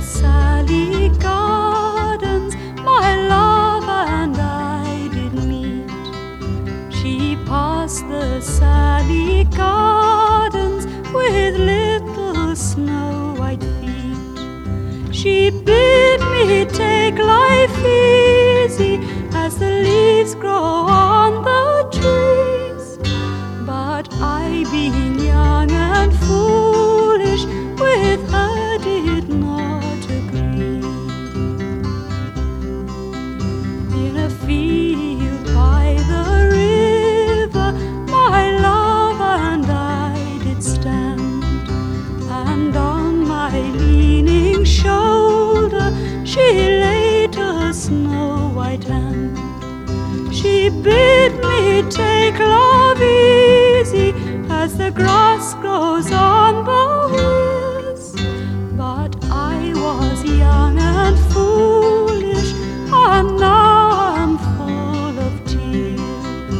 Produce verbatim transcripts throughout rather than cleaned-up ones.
Sally Gardens my love and I did meet. She passed the Sally Gardens with little snow-white feet. She bid me take life easy as the leaves grow on the trees. But I, being young and foolish, with her did not agree. In a field by the river my love and I did stand, and on my leaning shoulder she laid her snow-white hand. She bid me take love easy as the grass grows on the hills. But I was young and foolish, and now I'm full of tears.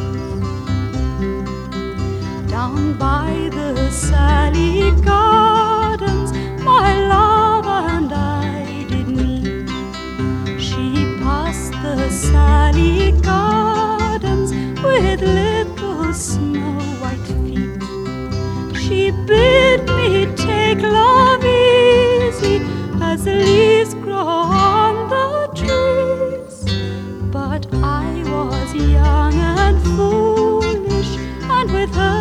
Down by the Sally Gardens my love and I did meet. She passed the Sally Gardens with little snow-white feet. She bid me take love easy as the leaves grow on the trees. But I was young and foolish, and with her